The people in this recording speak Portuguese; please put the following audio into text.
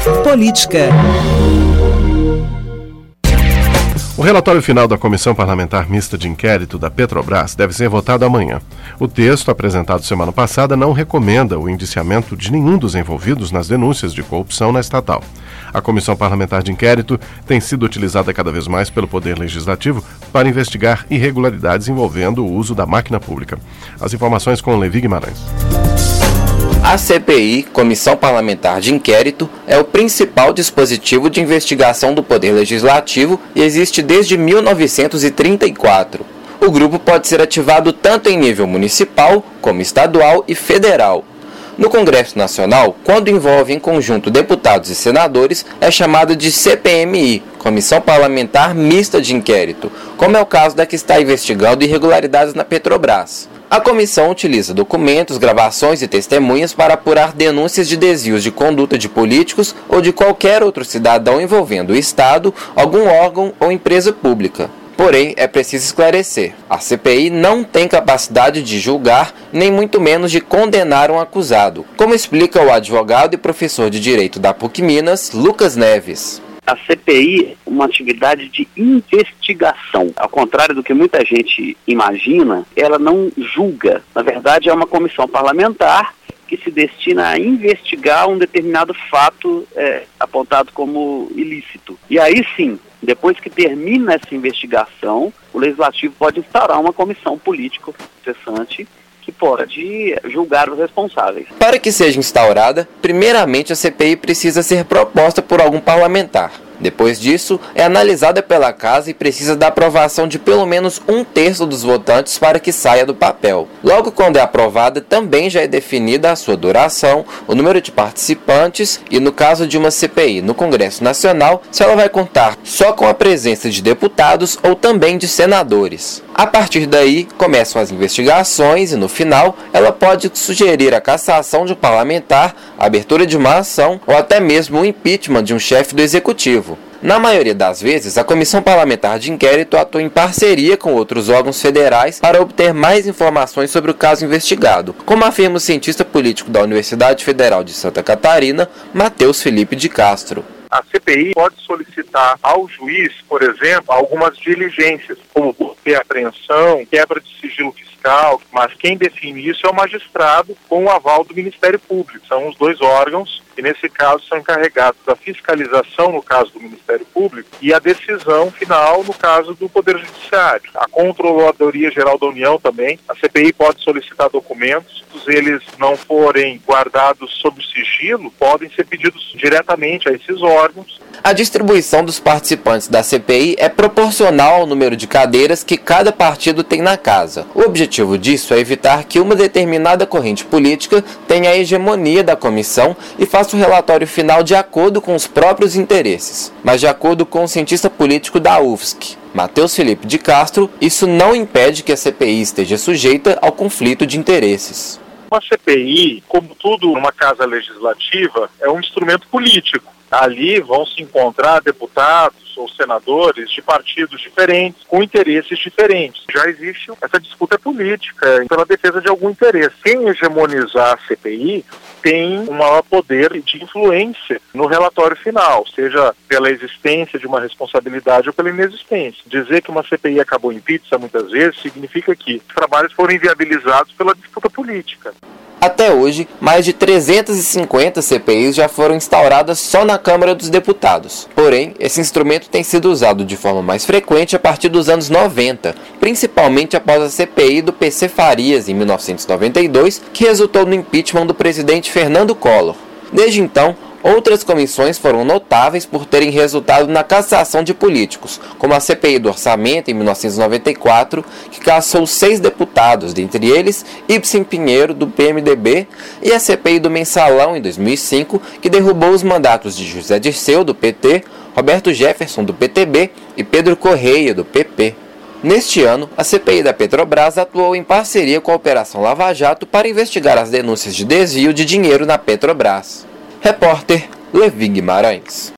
Política. O relatório final da Comissão Parlamentar Mista de Inquérito da Petrobras deve ser votado amanhã. O texto, apresentado semana passada, não recomenda o indiciamento de nenhum dos envolvidos nas denúncias de corrupção na estatal. A Comissão Parlamentar de Inquérito tem sido utilizada cada vez mais pelo Poder Legislativo para investigar irregularidades envolvendo o uso da máquina pública. As informações com Levi Guimarães. A CPI, Comissão Parlamentar de Inquérito, é o principal dispositivo de investigação do Poder Legislativo e existe desde 1934. O grupo pode ser ativado tanto em nível municipal, como estadual e federal. No Congresso Nacional, quando envolve em conjunto deputados e senadores, é chamado de CPMI, Comissão Parlamentar Mista de Inquérito, como é o caso da que está investigando irregularidades na Petrobras. A comissão utiliza documentos, gravações e testemunhas para apurar denúncias de desvios de conduta de políticos ou de qualquer outro cidadão envolvendo o Estado, algum órgão ou empresa pública. Porém, é preciso esclarecer, a CPI não tem capacidade de julgar, nem muito menos de condenar um acusado, como explica o advogado e professor de Direito da PUC Minas, Lucas Neves. A CPI é uma atividade de investigação. Ao contrário do que muita gente imagina, ela não julga. Na verdade, é uma comissão parlamentar que se destina a investigar um determinado fato apontado como ilícito. E aí sim, depois que termina essa investigação, o Legislativo pode instaurar uma comissão política cessante que pode julgar os responsáveis. Para que seja instaurada, primeiramente a CPI precisa ser proposta por algum parlamentar. Depois disso, é analisada pela Casa e precisa da aprovação de pelo menos 1/3 dos votantes para que saia do papel. Logo quando é aprovada, também já é definida a sua duração, o número de participantes e, no caso de uma CPI no Congresso Nacional, se ela vai contar só com a presença de deputados ou também de senadores. A partir daí, começam as investigações e, no final, ela pode sugerir a cassação de um parlamentar, a abertura de uma ação ou até mesmo o impeachment de um chefe do Executivo. Na maioria das vezes, a Comissão Parlamentar de Inquérito atua em parceria com outros órgãos federais para obter mais informações sobre o caso investigado, como afirma o cientista político da Universidade Federal de Santa Catarina, Matheus Felipe de Castro. A CPI pode solicitar ao juiz, por exemplo, algumas diligências, como busca e apreensão, quebra de sigilo fiscal, mas quem define isso é o magistrado com o aval do Ministério Público. São os dois órgãos que, nesse caso, são encarregados da fiscalização, no caso do Ministério Público, e a decisão final, no caso do Poder Judiciário. A Controladoria Geral da União também, a CPI pode solicitar documentos, se eles não forem guardados sob sigilo, podem ser pedidos diretamente a esses órgãos. A distribuição dos participantes da CPI é proporcional ao número de cadeiras que cada partido tem na casa. O objetivo disso é evitar que uma determinada corrente política tenha a hegemonia da comissão e faça o relatório final de acordo com os próprios interesses. Mas de acordo com o cientista político da UFSC, Matheus Felipe de Castro, isso não impede que a CPI esteja sujeita ao conflito de interesses. Uma CPI, como tudo numa casa legislativa, é um instrumento político. Ali vão se encontrar deputados ou senadores de partidos diferentes, com interesses diferentes. Já existe essa disputa política pela defesa de algum interesse. Quem hegemonizar a CPI tem um maior poder de influência no relatório final, seja pela existência de uma responsabilidade ou pela inexistência. Dizer que uma CPI acabou em pizza, muitas vezes, significa que os trabalhos foram inviabilizados pela disputa política. Até hoje, mais de 350 CPIs já foram instauradas só na Câmara dos Deputados. Porém, esse instrumento tem sido usado de forma mais frequente a partir dos anos 90, principalmente após a CPI do PC Farias, em 1992, que resultou no impeachment do presidente Fernando Collor. Desde então, outras comissões foram notáveis por terem resultado na cassação de políticos, como a CPI do Orçamento, em 1994, que cassou 6 deputados, dentre eles Ibsen Pinheiro, do PMDB, e a CPI do Mensalão, em 2005, que derrubou os mandatos de José Dirceu, do PT, Roberto Jefferson, do PTB, e Pedro Correia, do PP. Neste ano, a CPI da Petrobras atuou em parceria com a Operação Lava Jato para investigar as denúncias de desvio de dinheiro na Petrobras. Repórter Levi Guimarães.